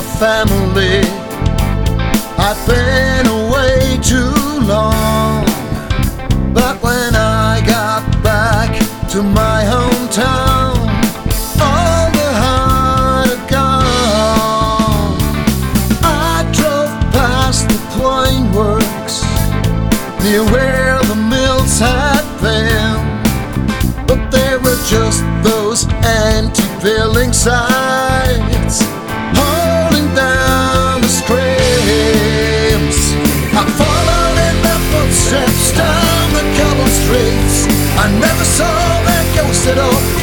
family. I've been away too long, but when I got back to my hometown, all the heart had gone. I drove past the Twine Works, near where the mills had been, but they were just those anti-filling sights holding down the screams. I followed in their footsteps down the cobbled streets. I never saw their ghosts at all.